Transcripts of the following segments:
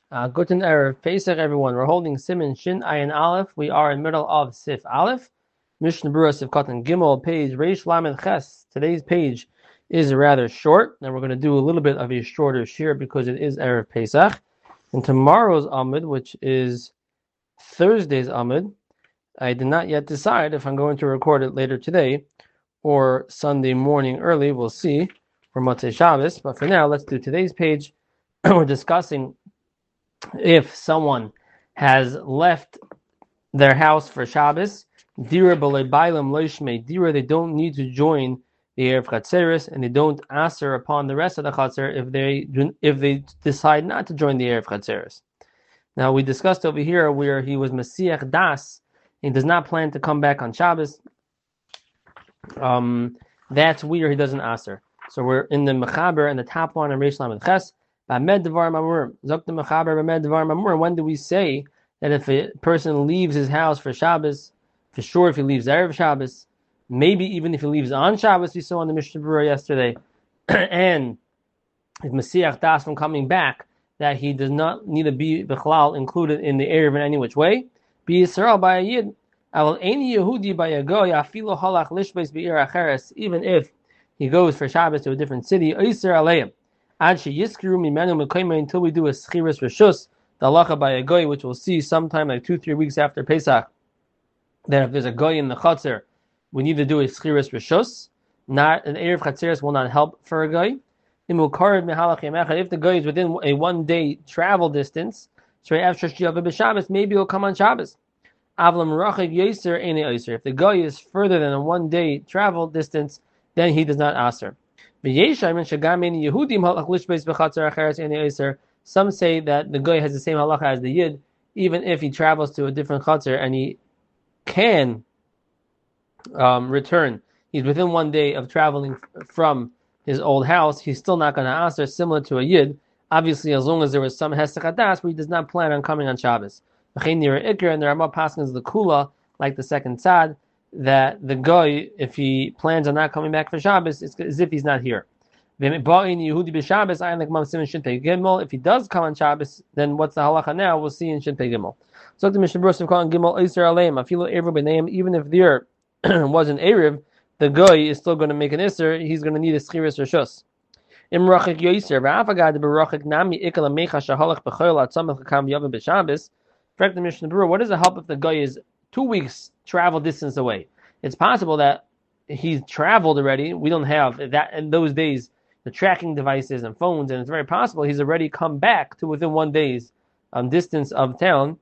Guten Erev Pesach, everyone. We're holding Siman Shin Ayin Aleph. We are in the middle of Sif Aleph. Mishnah Berurah Sif Katan Gimel, page Reish Lamed Ches. Today's page is rather short, and we're going to do a little bit of a shorter shir because it is Erev Pesach. And tomorrow's Amud, which is Thursday's Amud, I did not yet decide if I'm going to record it later today or Sunday morning early. We'll see for Motzei Shabbos. But for now, let's do today's page. We're discussing if someone has left their house for Shabbos, dira b'lei bailam loishmei dira, they don't need to join the Erev Chatzeres, and they don't aser upon the rest of the Chatzer if they decide not to join the Erev Chatzeres. Now we discussed over here where he was Mesiach Das, he does not plan to come back on Shabbos. That's where he doesn't aser. So we're in the Mechaber and the top line of Reish Lamed Ches. When do we say that if a person leaves his house for Shabbos, for sure if he leaves Erev Shabbos, maybe even if he leaves on Shabbos, we saw in the Mishnah Berurah yesterday, and if Mesiach Das from coming back, that he does not need to be Bichlal included in the Erev in any which way, be Yisrael by a Yid, Yehudi by a Goy, Afilo Halach Lishbeis Be'ir Acheres, even if he goes for Shabbos to a different city, Oyser Aleim, until we do a schiras reshus, the halacha by a goy, which we'll see sometime like 2-3 weeks after Pesach, that if there's a goy in the chatzar, we need to do a schiras reshus. Not an erev chatzeres will not help for a goy. If the goy is within a 1-day travel distance, maybe he'll come on Shabbos. If the goy is further than a 1-day travel distance, then he does not aser. Some say that the goy has the same halacha as the yid, even if he travels to a different chatzar and he can return. He's within 1 day of traveling from his old house. He's still not going to aser, similar to a yid. Obviously, as long as there was some hesek hadas, where he does not plan on coming on Shabbos. And there are more passages the kula, like the second tzad, that the goy, if he plans on not coming back for Shabbos, it's as if he's not here. If he does come on Shabbos, then what's the halacha now? We'll see in Shin Pei Gimel. So the Mishnah Berurah calling Gimel Eiser Aleim, Afilu Erev B'Neim, even if there was an Erev, the goy is still going to make an Isser, he's going to need a Schiris Rishus. Imrachik Yoiser, V'afagad B'Rachik Nami Ikal Amecha Shahalach B'Choyl Atzamach L'Kam Yavim B'Shabbos. Correct the Mishnah Berurah, what does it help if the goy is 2 weeks travel distance away? It's possible that he's traveled already. We don't have that in those days, the tracking devices and phones, and it's very possible he's already come back to within 1 day's distance of town.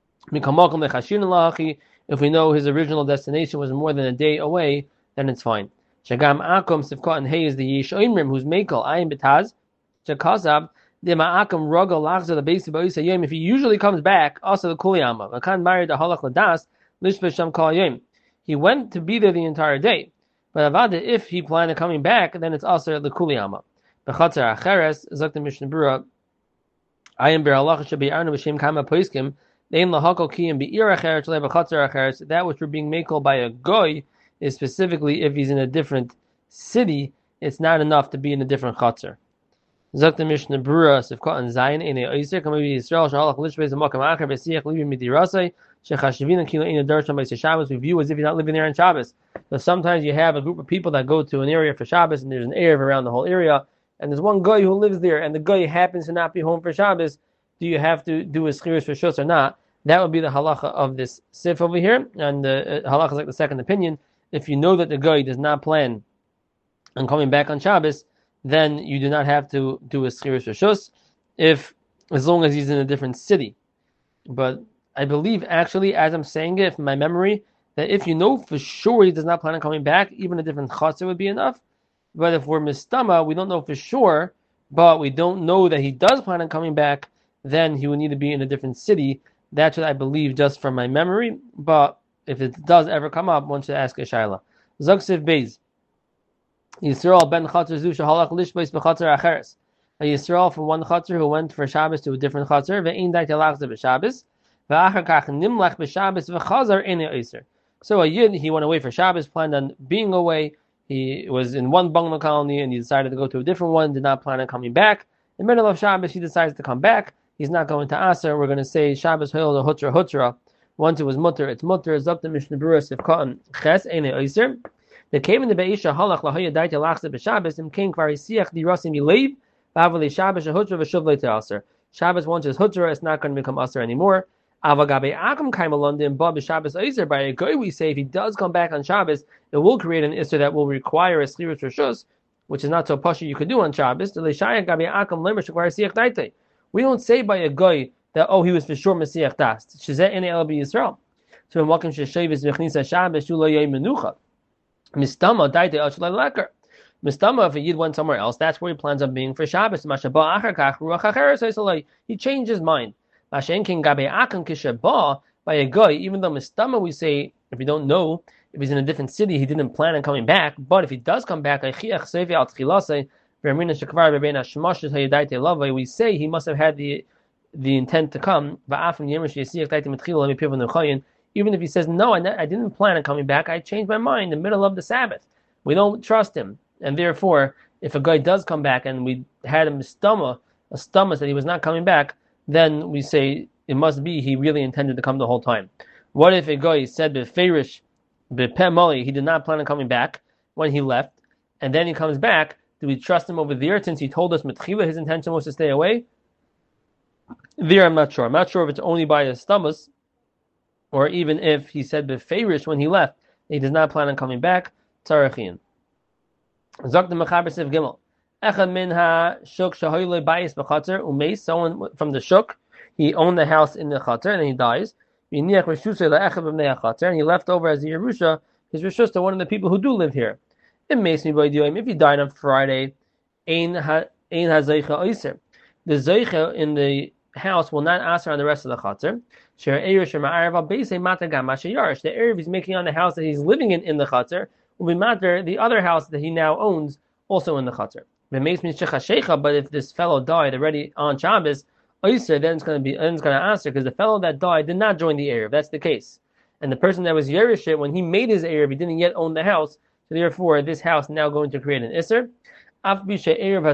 If we know his original destination was more than a day away, then it's fine. Shagam Akum Sivkot and Hay is the Yish Oimrim, who's Mekel Ayin Betaz, Shakazab, the Ma'akum Rogal Lachza the base of Yom. If he usually comes back, also the Kuliyama. Makan married the Halach Ladas, Lishbesham Kal Yom. He went to be there the entire day. But Avada, if he planned on coming back, then it's also the Kuliyama. Bechatzer Acheres, Zok the Mishnah Berurah, Ayim Ber Allah Shabi Arnu B'Shem Kama Poiskim, Nein Lahakol Kiyim Be'ir Acheres, Bechatzer Acheres, that which we're being makel by a goy is specifically if he's in a different city, it's not enough to be in a different Chatzer. Zok the Mishnah Berurah, Sivkot and Zayin, Eine Oyser, Kamavi Yisrael, Shahalach Lishbez, Makam Acher, Besiach, Livi Midirasai, Shechashivina Kilo Eine Darshan by Shabbos, we view as if he's not living there on Shabbos. So sometimes you have a group of people that go to an area for Shabbos, and there's an Erev around the whole area, and there's one guy who lives there, and the guy happens to not be home for Shabbos. Do you have to do a schiris for shus or not? That would be the halacha of this sif over here, and the halacha is like the second opinion. If you know that the guy does not plan on coming back on Shabbos, then you do not have to do a schiris for shus, as long as he's in a different city. But I believe, actually, as I'm saying it from my memory, that if you know for sure he does not plan on coming back, even a different chatzah would be enough. But if we're mistama, we don't know for sure, but we don't know that he does plan on coming back, then he would need to be in a different city. That's what I believe just from my memory. But if it does ever come up, one should ask a shayla. Zogsiv Beis. Yisrael ben Chatzar Zu Shahalach Lishbeis B'Chatzar Acheres. A Yisrael from one Chatzar who went for Shabbos to a different Chatzar. Ve'in dai telachza b'Shabbos. Ve'achar kach nimlach b'Shabbos v'chazar ene oiser. So a Yid, he went away for Shabbos, planned on being away. He was in one bungalow colony and he decided to go to a different one, did not plan on coming back. In the middle of Shabbos, he decides to come back. he's not going to aser. We're going to say Shabbos hoil the hutra hutra. Once it was mutter, it's mutter. Zok the Mishnah Berurah if cotton ches eine oiser. The came in the Beisha halach lahoya daita lachse b'Shabbos im king kvar isiach di rasim yilev b'avali Shabbos hutra v'shuv leite aser. Shabbos once is hutra, it's not going to become aser anymore. Avagabe akum kaima London ba b'Shabbos oiser. By a guy we say if he does come back on Shabbos, it will create an iser that will require a slirus rishus, which is not so pasha you could do on Shabbos. We don't say by a guy that he was for sure Messiach Das. Shezeh ene el b'Yisrael. So in Malkim Sheshavis v'chnisa Shabbos shula yei menucha. Mistama daite ashlei leker. Mistama if a yid went somewhere else, that's where he plans on being for Shabbos. Mashaba achar kach ruach acheres. He changed his mind. Mashen king gabe akam kishabah by a guy. Even though Mistama we say if you don't know if he's in a different city, he didn't plan on coming back. But if he does come back, we say he must have had the intent to come. Even if he says, no, I didn't plan on coming back, I changed my mind in the middle of the Sabbath. We don't trust him. And therefore, if a guy does come back and we had him stomach that he was not coming back, then we say it must be he really intended to come the whole time. What if a guy said beferish b'pemali, he did not plan on coming back when he left, and then he comes back? Do we trust him over there since he told us mitchila his intention was to stay away? There I'm not sure. I'm not sure if it's only by his stomach, or even if he said beferish when he left, he does not plan on coming back. Tzarachin. Zok the Mechaber Siv Gimel. Echad min ha shuk shahoyle bayis b'chatzer umeis. Someone from the shuk, he owned the house in the chatzer and then he dies. And he left over as a Yerusha, his Rishus to one of the people who do live here. It makes me by doing if he died on Friday, ein hazeicha oiser. The zeicha in the house will not answer on the rest of the chatzer. The Erev he's making on the house that he's living in the chatzer will be matter the other house that he now owns also in the chatzer. But if this fellow died already on Shabbos, Oyser, then it's going to answer because the fellow that died did not join the Erev. That's the case. And the person that was Yerusha, when he made his Erev, he didn't yet own the house. So therefore, this house is now going to create an Isser. Even though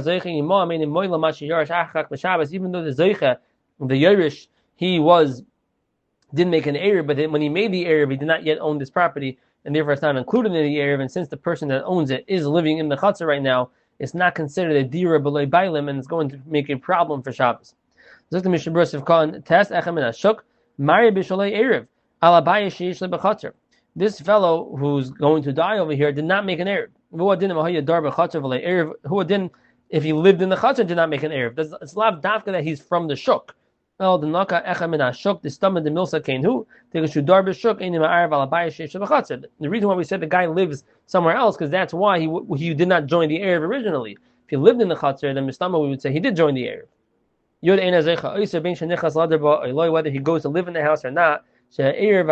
the Zeicha, the Yerush, didn't make an Erev, but when he made the Erev, he did not yet own this property, and therefore it's not included in the Erev. And since the person that owns it is living in the Chatzah right now, it's not considered a Dira B'loi Bailim, and it's going to make a problem for Shabbos. This fellow who's going to die over here did not make an Erev. If he lived in the Chatzar, did not make an Erev. It's lav dafka that he's from the shuk. Well, the naka echem min hashuk, the stomach the milsa kainhu, the shudar b'shuk in ma'arav alabaya sheish b'chatzar. The reason why we said the guy lives somewhere else because that's why he did not join the Erev originally. If he lived in the Chatzar, then mistama we would say he did join the Erev. Whether he goes to live in the house or not, even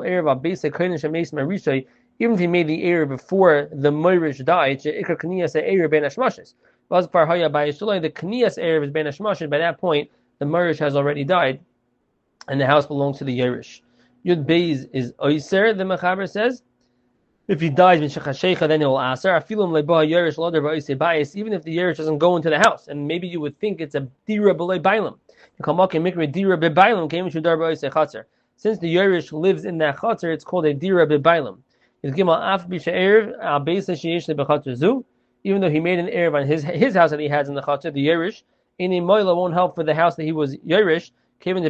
if he made the Erev before the Moirish died, the Kniyas Erev is Ben Hashmashes. By that point, the Moirish has already died, and the house belongs to the Yerush. Yud Beis is Oyser, the Mechaber says. If he dies in Shechashecha, then he will aser. Even if the Yerush doesn't go into the house, and maybe you would think it's a dira b'lei bailam. Since the Yerush lives in that chatzar, it's called a dira b'bailam. Even though he made an erev on his house that he has in the chatzar, the Yerush, any moila won't help for the house that he was Yerush. Since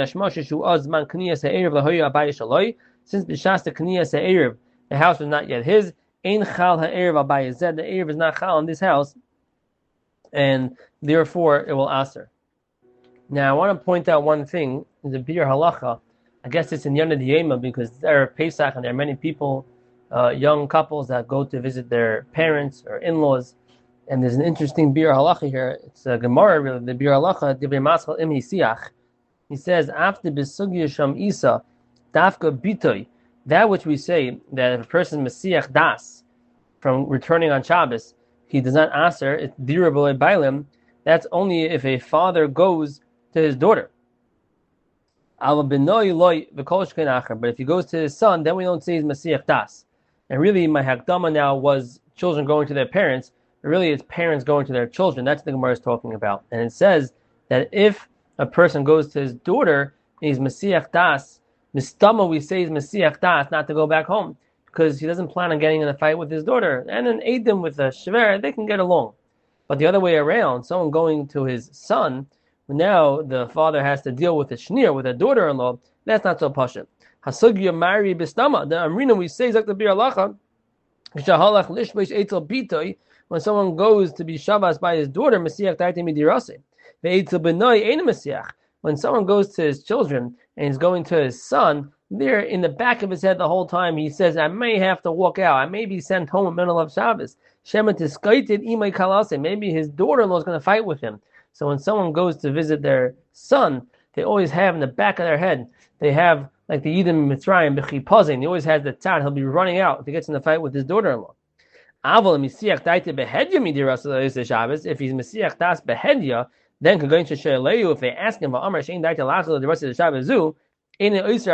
b'shas the kniyas ha'erev, the house was not yet his. Ein chal ha'erev al bayezed. The erev is not chal on this house, and therefore it will aser. Now I want to point out one thing in the Bir Halacha. I guess it's in Yonah D'Yema because there are Pesach and there are many people, young couples that go to visit their parents or in-laws, and there's an interesting Bir Halacha here. It's a Gemara, really. The Bir Halacha Divrei Maschal Im Hisiach. He says after Besugya Sham Isa Dafka Bitoy. That which we say that if a person Mesiach Das from returning on Shabbos, he does not aser, it's dira b'lei bailim. That's only if a father goes to his daughter. But if he goes to his son, then we don't say he's Mesiach Das. And really, my Hakdama now was children going to their parents, but really it's parents going to their children. That's what the Gemara is talking about. And it says that if a person goes to his daughter and he's Mesiach Das, Mistama we say is Mesiach Das, not to go back home, because he doesn't plan on getting in a fight with his daughter. And an Eidim with a Shver, they can get along. But the other way around, someone going to his son, now the father has to deal with a Shnir, with a daughter-in-law, that's not so pashut. Hasugya Mari Bistama, the Amrina we say Zakta Bir Alacha, when someone goes to be Shabbos by his daughter, Mesiach Daite Midirase. When someone goes to his children and he's going to his son, there in the back of his head the whole time he says, I may have to walk out. I may be sent home in the middle of Shabbos. Maybe his daughter-in-law is going to fight with him. So when someone goes to visit their son, they always have in the back of their head, they have like the Yidin Mitzrayim, B'chipazin, he always has the tzad, he'll be running out if he gets in the fight with his daughter-in-law. If he's Mesiach Das Behedya, then going to Sheileu, if they ask him, the rest of the Shabbos Zu, he's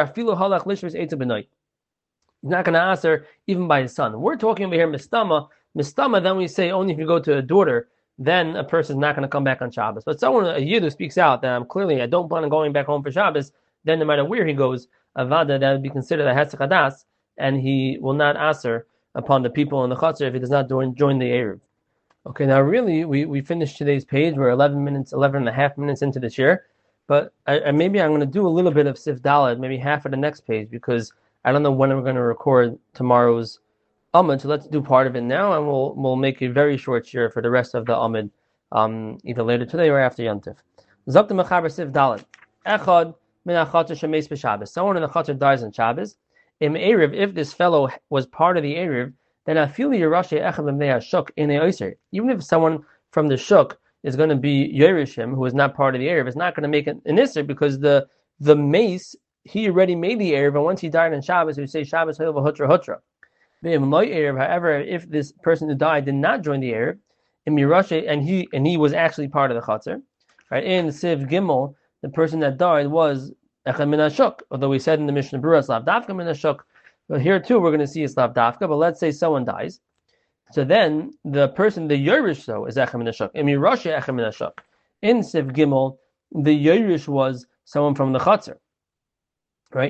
not going to answer even by his son. We're talking over here Mistama. Mistama, then we say only if you go to a daughter, then a person's not going to come back on Shabbos. But someone, a Yid who speaks out that I don't plan on going back home for Shabbos, then no matter where he goes, Avada, that would be considered a Hesach Hadas, and he will not answer upon the people in the Chatzar if he does not join the Eruv. Okay, now really, we finished today's page. We're 11 and a half minutes into this year, but maybe I'm going to do a little bit of Sif Dalet, maybe half of the next page, because I don't know when we're going to record tomorrow's Amud, so let's do part of it now, and we'll make a very short shir for the rest of the Amud, either later today or after Yontif. Zok the Mechaber Sif Dalet. Echad min ha-Chatzar shemeis b'Shabbos. Someone in the Chatzar dies on Shabbos. If this fellow was part of the Erev, then Afili Yerashe Echad B'mnei HaShuk in a Oyser. Even if someone from the Shuk is going to be Yerishim, who is not part of the Erev, is not going to make an Isser, because the mace, he already made the Erev, and once he died on Shabbos, we say Shabbos Hayil V'Hutra Hutra. However, if this person who died did not join the Erev, and he was actually part of the Chatzar, right? In Siv Gimel, the person that died was Echad min HaShuk, although we said in the Mishnah Berurah Slav Dafka min HaShuk, but here too we're going to see a Slav Dafka. But let's say someone dies, so then the person, the Yerush, though, is Echad min HaShuk. Emirashe Echad min HaShuk. In Siv Gimel, the Yerush was someone from the Chatzar, right?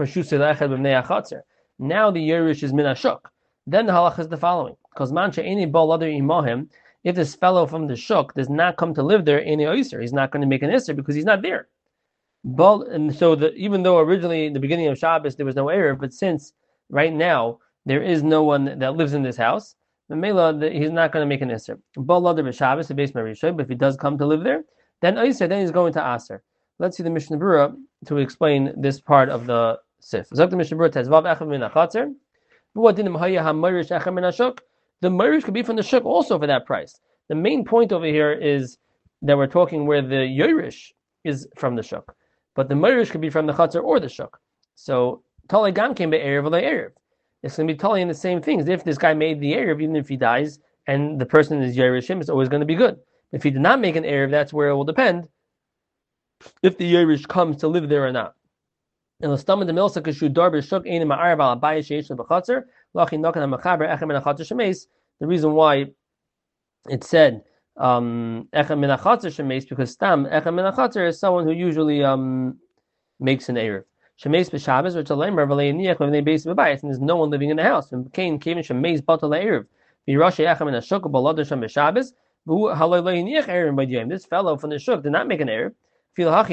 Now the Yerush is min HaShuk. Then the halach is the following: because mancha any bal other imahim, if this fellow from the Shuk does not come to live there in the Oyser, he's not going to make an Isser because he's not there. And so even though originally in the beginning of Shabbos there was no Erev, but since right now there is no one that lives in this house, he's not going to make an Isser. But if he does come to live there, then Oyser, then he's going to Aser. Let's see the Mishnah Berurah to explain this part of the Sif. The Mishnah Berurah says, Vav Echad min HaChatzar. What did the Morish Echad min HaShuk? The Morish could be from the Shuk also for that price. The main point over here is that we're talking where the Yerush is from the Shuk. But the Morish could be from the Chatzar or the Shuk. So, Tali Gam came by Erev or Erev. It's going to be Tali in the same things. If this guy made the Erev, even if he dies, and the person is Yerushim, it's always going to be good. If he did not make an Erev, that's where it will depend if the Yerush comes to live there or not. And the stomach the milsa kashu darber shuk ein ma'arav al abayis sheish lebachatzer lachin nokan ha'machaber echem min ha'chatzer shemeis. The reason why it said echem min ha'chatzer shemeis, because stam echem min ha'chatzer is someone who usually makes an erev. Shemeis b'Shabbos which alay mervalei niach when they base b'bayis, and there's no one living in the house. And Cain came in shemeis batal erev. V'yirashe echem min ha'shuk b'ladar shem b'Shabbos v'hu halay niach erev by Yom. This fellow from the shuk did not make an erev. Since the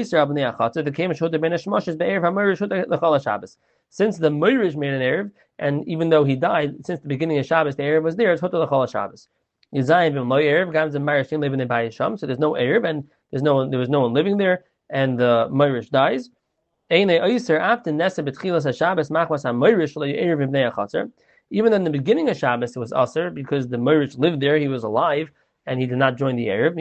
Moirish made an Erev, and even though he died, since the beginning of Shabbos, the Erev was there, it's Hotel L'chol Shabbos. So there's no Erev, and there was no one living there, and the Moirish dies. Even in the beginning of Shabbos, it was Aser, because the Moirish lived there, he was alive, and he did not join the Erev.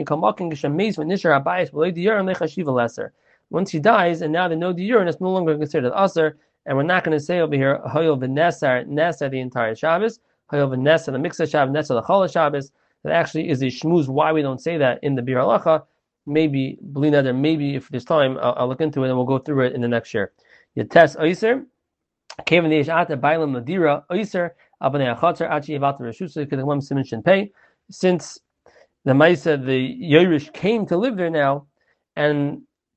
Once he dies, and now they know the urine, it's no longer considered Aser, and we're not going to say over here, Hayol v'Nesar the entire Shabbos, Hayol v'Nesar the Miksa Shabbos, Nesar the Chala Shabbos. That actually is a shmuz why we don't say that in the Bir Halacha. Maybe, maybe if there's time, I'll look into it and we'll go through it in the next year. Yates Oyser, Kevin the Ishata, Bailam Nadira, Oyser, Abanei Achatzer, Achi Evat Reshusa, Kedamam Simin Shenpei. Since the Maisa, the Yerush came to live there now, and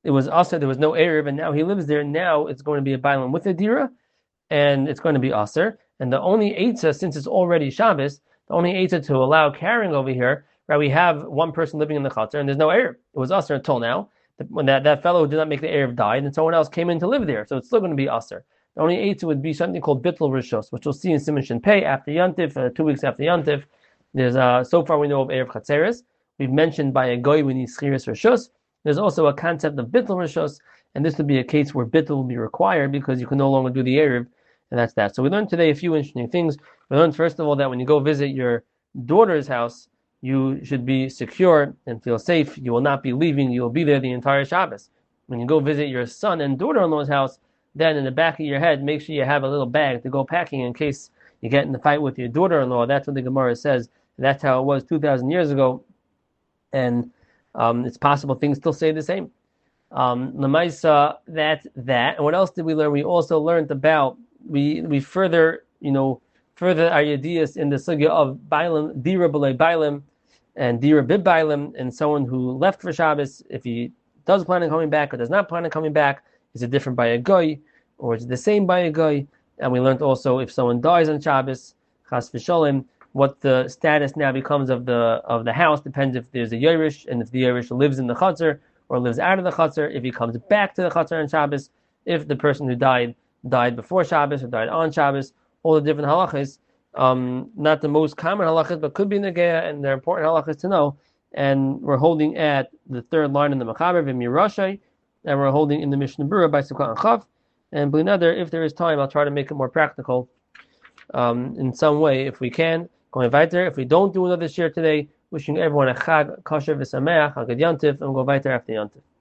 it was also there was no Erev, and now he lives there. Now it's going to be a Bailam with a Dira, and it's going to be Aser. And the only Eitzah, since it's already Shabbos, the only Eitzah to allow carrying over here, right? We have one person living in the Chatzar, and there's no Erev. It was Aser until now. When that fellow who did not make the Erev died, and someone else came in to live there, so it's still going to be Aser. The only Eitzah would be something called Bittul Rishos, which we'll see in Simon Shin Pei after Yantif, 2 weeks after Yantif. There's so far we know of Erev Chatzeres. We've mentioned by a goy we need Schiris Rishos. There's also a concept of Bittul Rishos, and this would be a case where Bittul will be required because you can no longer do the Erev, and that's that. So we learned today a few interesting things. We learned first of all that when you go visit your daughter's house, you should be secure and feel safe. You will not be leaving. You will be there the entire Shabbos. When you go visit your son and daughter-in-law's house, then in the back of your head, make sure you have a little bag to go packing in case you get in the fight with your daughter-in-law. That's what the Gemara says. That's how it was 2,000 years ago. And it's possible things still say the same. Lamaisa, that's that. And what else did we learn? We also learned about, we further our ideas in the sugya of Bailam, Dira B'lei Bailam, and Dira Bib Bailam, and someone who left for Shabbos, if he does plan on coming back or does not plan on coming back, is it different by a goy, or is it the same by a goy? And we learned also if someone dies on Shabbos, Chas v'sholem, what the status now becomes of the house depends if there's a Yerush, and if the Yerush lives in the Chatzar or lives out of the Chatzar, if he comes back to the Chatzar on Shabbos, if the person who died before Shabbos or died on Shabbos, all the different halachas, not the most common halachas, but could be negaya, and they're important halachas to know. And we're holding at the third line in the Mechaber, V'mirashai, and we're holding in the Mishnah Berurah by Sukkot and Chav. And Blineder, if there is time, I'll try to make it more practical in some way if we can. Going weiter. If we don't do another share today, wishing everyone a Chag Kosher V'Sameach, a good Yantiv, and we'll go weiter after Yantiv.